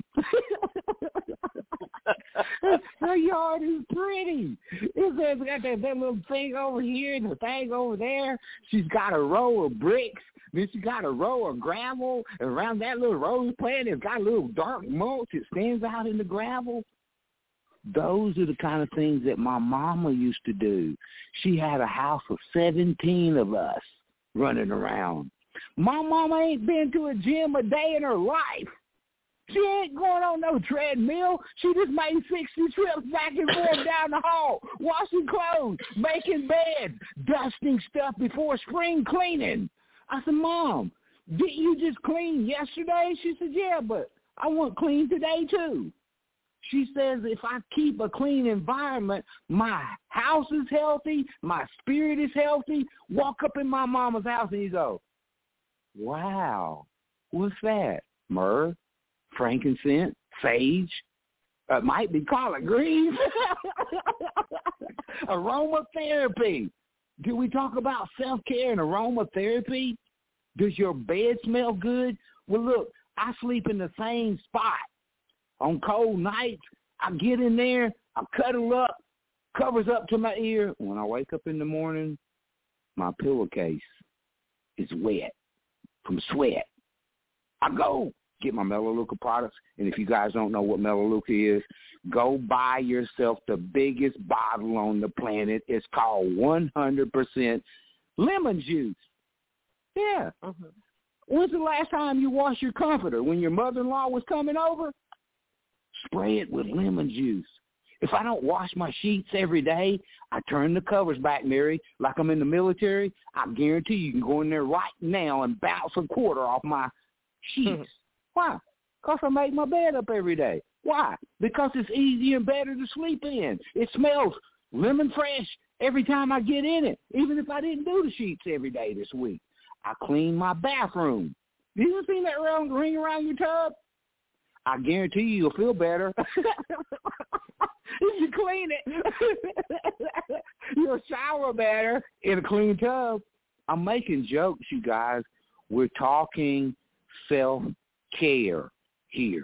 Her yard is pretty. It's got that, that little thing over here and the thing over there. She's got a row of bricks. Then she got a row of gravel. And around that little rose plant, it's got a little dark mulch. It stands out in the gravel. Those are the kind of things that my mama used to do. She had a house of seventeen of us running around. My mama ain't been to a gym a day in her life. She ain't going on no treadmill. She just made sixty trips back and forth down the hall, washing clothes, making beds, dusting stuff before spring cleaning. I said, Mom, didn't you just clean yesterday? She said, yeah, but I want clean today too. She says if I keep a clean environment, my house is healthy, my spirit is healthy. Walk up in my mama's house and you go, wow, what's that? Myrrh, frankincense, sage. It might be collard greens. Aromatherapy. Do we talk about self-care and aromatherapy? Does your bed smell good? Well, look, I sleep in the same spot. On cold nights, I get in there, I cuddle up, covers up to my ear. When I wake up in the morning, my pillowcase is wet from sweat. I go get my Melaleuca products, and if you guys don't know what Melaleuca is, go buy yourself the biggest bottle on the planet. It's called one hundred percent lemon juice. Yeah. Mm-hmm. When's the last time you washed your comforter? When your mother-in-law was coming over? Spray it with lemon juice. If I don't wash my sheets every day, I turn the covers back, Mary, like I'm in the military. I guarantee you can go in there right now and bounce a quarter off my sheets. Why? Because I make my bed up every day. Why? Because it's easier and better to sleep in. It smells lemon fresh every time I get in it, even if I didn't do the sheets every day this week. I clean my bathroom. You ever seen that round ring around your tub? I guarantee you you'll feel better if you clean it. You'll shower better in a clean tub. I'm making jokes, you guys. We're talking self-care here.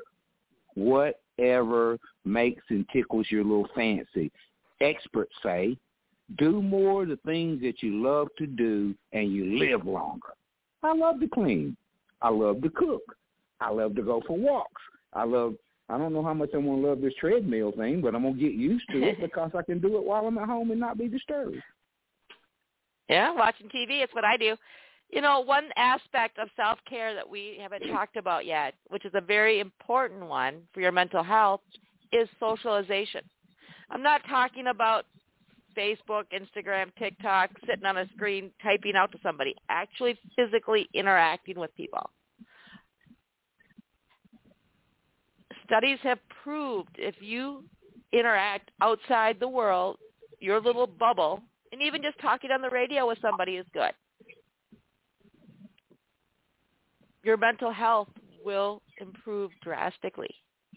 Whatever makes and tickles your little fancy. Experts say, do more of the things that you love to do and you live longer. I love to clean. I love to cook. I love to go for walks. I love, I don't know how much I'm going to love this treadmill thing, but I'm going to get used to it because I can do it while I'm at home and not be disturbed. Yeah, watching T V, it's what I do. You know, one aspect of self-care that we haven't talked about yet, which is a very important one for your mental health, is socialization. I'm not talking about Facebook, Instagram, TikTok, sitting on a screen, typing out to somebody, actually physically interacting with people. Studies have proved if you interact outside the world, your little bubble, and even just talking on the radio with somebody is good. Your mental health will improve drastically.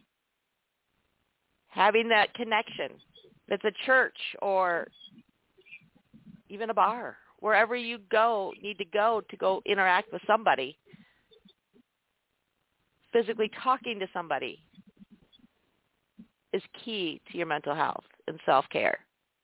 Having that connection, if it's a church or even a bar, wherever you go, need to go to go interact with somebody, physically talking to somebody is key to your mental health and self-care.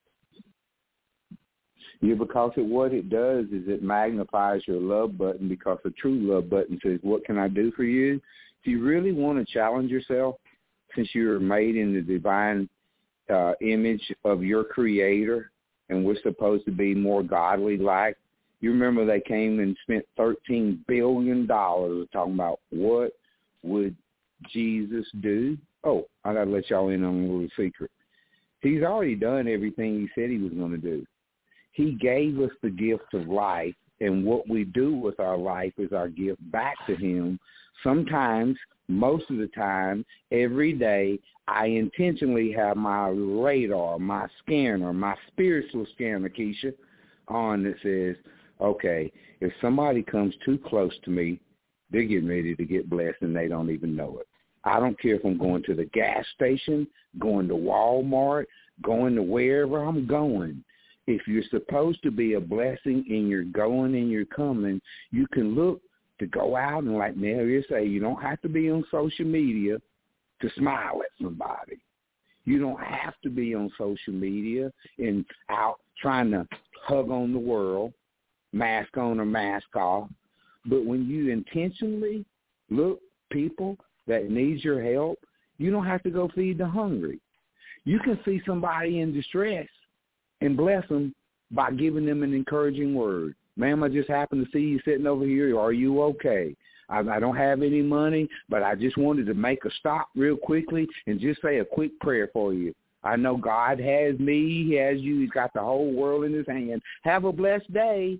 Yeah, because it, what it does is it magnifies your love button, because a true love button says, what can I do for you? If you really want to challenge yourself, since you're made in the divine uh, image of your creator, and we're supposed to be more godly-like, you remember they came and spent thirteen billion dollars talking about what would Jesus do? Oh, I got to let y'all in on a little secret. He's already done everything he said he was going to do. He gave us the gift of life, and what we do with our life is our gift back to him. Sometimes, most of the time, every day, I intentionally have my radar, my scanner, my spiritual scanner, Keisha, on that says, okay, if somebody comes too close to me, they're getting ready to get blessed and they don't even know it. I don't care if I'm going to the gas station, going to Walmart, going to wherever I'm going. If you're supposed to be a blessing in your going and your coming, you can look to go out and, like Mary say, you don't have to be on social media to smile at somebody. You don't have to be on social media and out trying to hug on the world, mask on or mask off. But when you intentionally look people that need your help, you don't have to go feed the hungry. You can see somebody in distress and bless them by giving them an encouraging word. Ma'am, I just happened to see you sitting over here. Are you okay? I, I don't have any money, but I just wanted to make a stop real quickly and just say a quick prayer for you. I know God has me. He has you. He's got the whole world in his hand. Have a blessed day.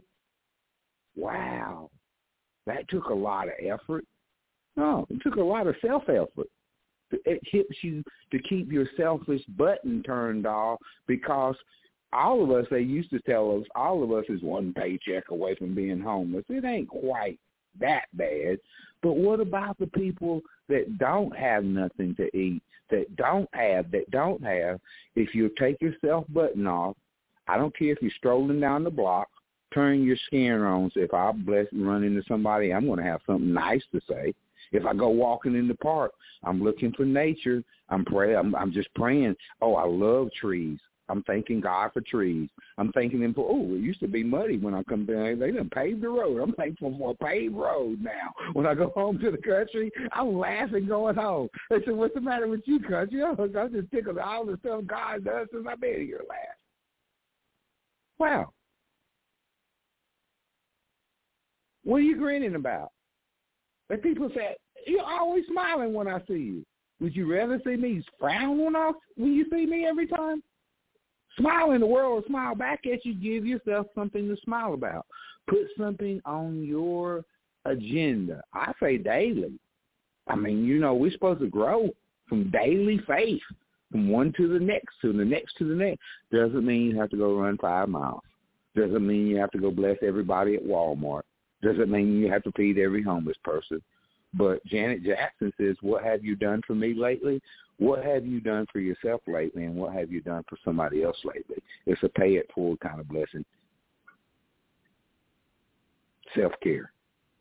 Wow. That took a lot of effort. No, it took a lot of self-effort. It helps you to keep your selfish button turned off, because all of us, they used to tell us, all of us is one paycheck away from being homeless. It ain't quite that bad. But what about the people that don't have nothing to eat, that don't have, that don't have? If you take your self button off, I don't care if you're strolling down the block, turn your scanner on, so if I bless and run into somebody, I'm going to have something nice to say. If I go walking in the park, I'm looking for nature. I'm praying. I'm, I'm just praying. Oh, I love trees. I'm thanking God for trees. I'm thanking Him for, oh, it used to be muddy when I come down. They done paved the road. I'm thankful for a paved road now. When I go home to the country, I'm laughing going home. They said, what's the matter with you, country? Oh, I'm just tickled all the stuff God does since I've been here last. Wow. What are you grinning about? And people say, you're always smiling when I see you. Would you rather see me frown when, I, when you see me every time? Smile in the world will smile back at you. Give yourself something to smile about. Put something on your agenda. I say daily. I mean, you know, we're supposed to grow from daily faith, from one to the next, to the next, to the next. Doesn't mean you have to go run five miles. Doesn't mean you have to go bless everybody at Walmart. Doesn't mean you have to feed every homeless person. But Janet Jackson says, what have you done for me lately? What have you done for yourself lately, and what have you done for somebody else lately? It's a pay-it-forward kind of blessing. Self-care.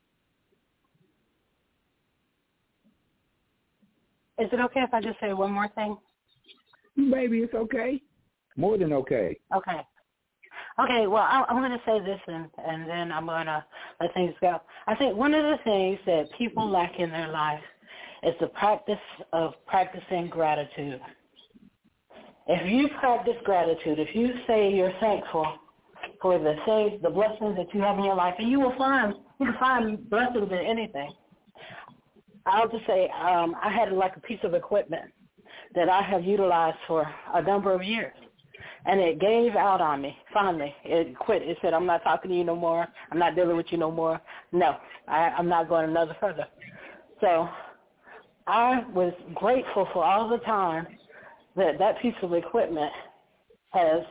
Is it okay if I just say one more thing? Maybe it's okay. More than okay. Okay. Okay, well, I, I'm going to say this, and, and then I'm going to let things go. I think one of the things that people lack in their life is the practice of practicing gratitude. If you practice gratitude, if you say you're thankful for the things, the blessings that you have in your life, and you will find, you can find blessings in anything. I'll just say um, I had like a piece of equipment that I have utilized for a number of years. And it gave out on me, finally. It quit. It said, I'm not talking to you no more. I'm not dealing with you no more. No, I, I'm not going another further. So I was grateful for all the time that that piece of equipment has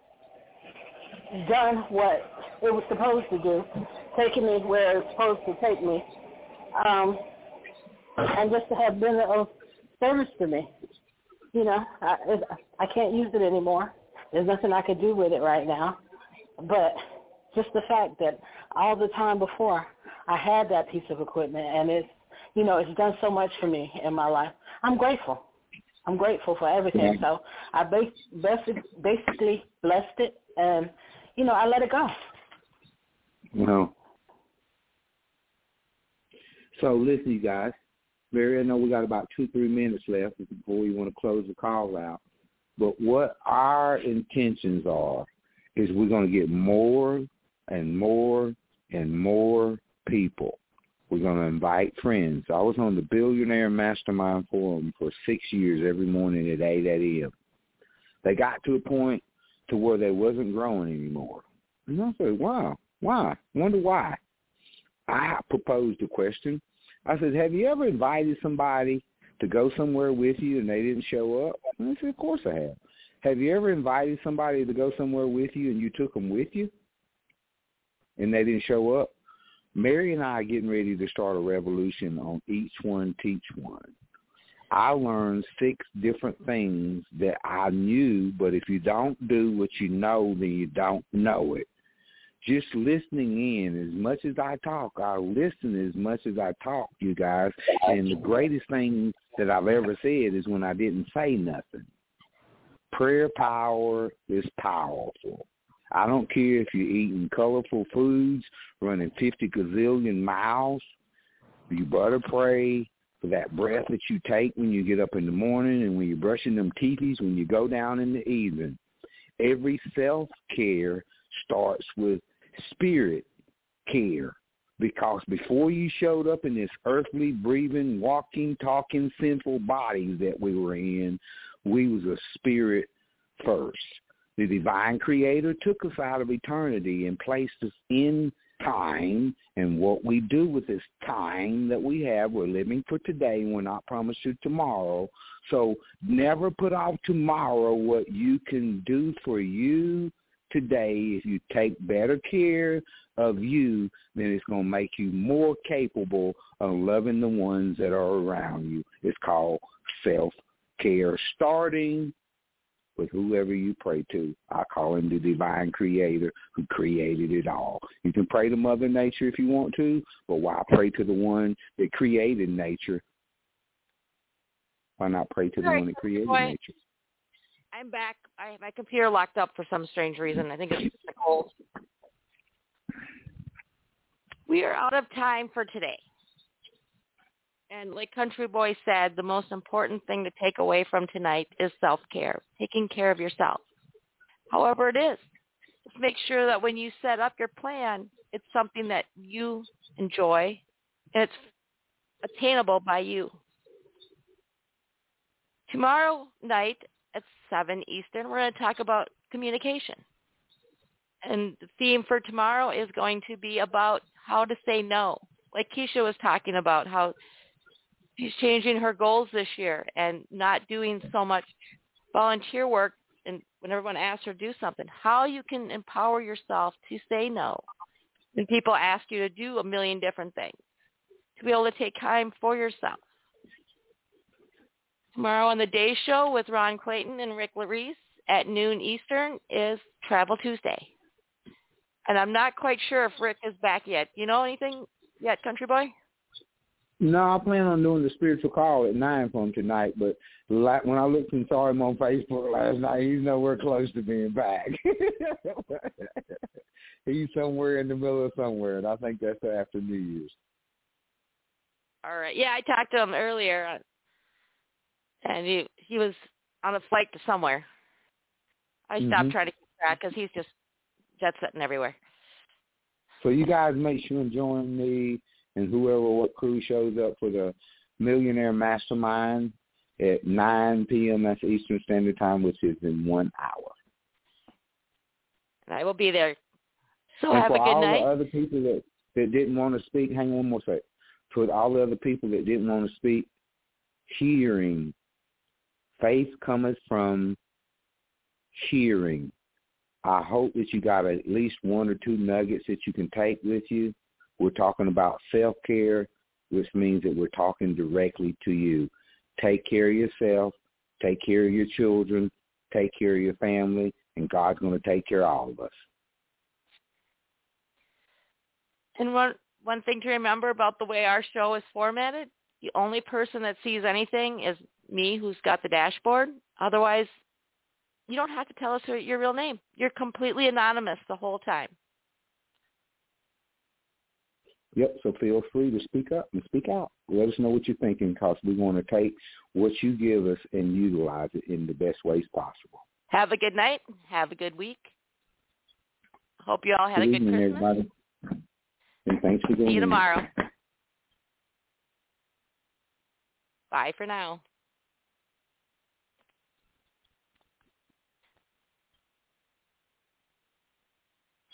done what it was supposed to do, taken me where it's supposed to take me, um, and just to have been of service to me. You know, I, I can't use it anymore. There's nothing I could do with it right now. But just the fact that all the time before I had that piece of equipment, and it's, you know, it's done so much for me in my life. I'm grateful. I'm grateful for everything. Yeah. So I bas- basically blessed it, and, you know, I let it go. Well, so listen, you guys. Mary, I know we got about two, three minutes left before we want to close the call out. But what our intentions are is we're going to get more and more and more people. We're going to invite friends. I was on the Billionaire Mastermind Forum for six years every morning at eight a.m. They got to a point to where they wasn't growing anymore. And I said, wow, why? Wonder why. I proposed a question. I said, have you ever invited somebody to go somewhere with you and they didn't show up? And I said, of course I have. Have you ever invited somebody to go somewhere with you and you took them with you and they didn't show up? Mary and I are getting ready to start a revolution on Each One Teach One. I learned six different things that I knew, but if you don't do what you know, then you don't know it. Just listening in, as much as I talk, I listen as much as I talk, you guys. And the greatest thing that I've ever said is when I didn't say nothing. Prayer power is powerful. I don't care if you're eating colorful foods, running fifty gazillion miles. You better pray for that breath that you take when you get up in the morning and when you're brushing them teethies, when you go down in the evening. Every self-care starts with spirit care, because before you showed up in this earthly, breathing, walking, talking, sinful bodies that we were in, we was a spirit first. The divine creator took us out of eternity and placed us in time, and what we do with this time that we have, we're living for today, we're not promised to tomorrow. So never put off tomorrow what you can do for you today, if you take better care of you, then it's going to make you more capable of loving the ones that are around you. It's called self-care, starting with whoever you pray to. I call him the divine creator who created it all. You can pray to Mother Nature if you want to, but why pray to the one that created nature? Why not pray to the Sorry, one that created boy. nature? I'm back. I have my computer locked up for some strange reason. I think it's just the cold. We are out of time for today. And like Country Boy said, the most important thing to take away from tonight is self-care, taking care of yourself. However it is, just make sure that when you set up your plan, it's something that you enjoy and it's attainable by you. Tomorrow night at seven Eastern, we're going to talk about communication. And the theme for tomorrow is going to be about how to say no. Like Keisha was talking about, how she's changing her goals this year and not doing so much volunteer work. And when everyone asks her to do something, how you can empower yourself to say no when people ask you to do a million different things, to be able to take time for yourself. Tomorrow on the Day Show with Ron Clayton and Rick Larice at noon Eastern is Travel Tuesday. And I'm not quite sure if Rick is back yet. You know anything yet, Country Boy? No, I plan on doing the spiritual call at nine for him tonight, but like when I looked and saw him on Facebook last night, he's nowhere close to being back. He's somewhere in the middle of somewhere, and I think that's after New Year's. All right. Yeah, I talked to him earlier, and he he was on a flight to somewhere. I stopped Mm-hmm. trying to keep track because he's just jet-setting everywhere. So you guys make sure and join me and whoever, what crew shows up for the Millionaire Mastermind at nine p.m. That's Eastern Standard Time, which is in one hour. And I will be there. So and have for a good all night. the other people that, that didn't want to speak, hang on one more second. For all the other people that didn't want to speak, hearing. Faith cometh from hearing. I hope that you got at least one or two nuggets that you can take with you. We're talking about self-care, which means that we're talking directly to you. Take care of yourself, take care of your children, take care of your family, and God's going to take care of all of us. And one one thing to remember about the way our show is formatted, the only person that sees anything is me, who's got the dashboard. Otherwise, you don't have to tell us your real name. You're completely anonymous the whole time. Yep, so feel free to speak up and speak out. Let us know what you're thinking, because we want to take what you give us and utilize it in the best ways possible. Have a good night. Have a good week. Hope you all had good a good evening, Christmas. Everybody. And thanks for going. See you in. tomorrow. Bye for now.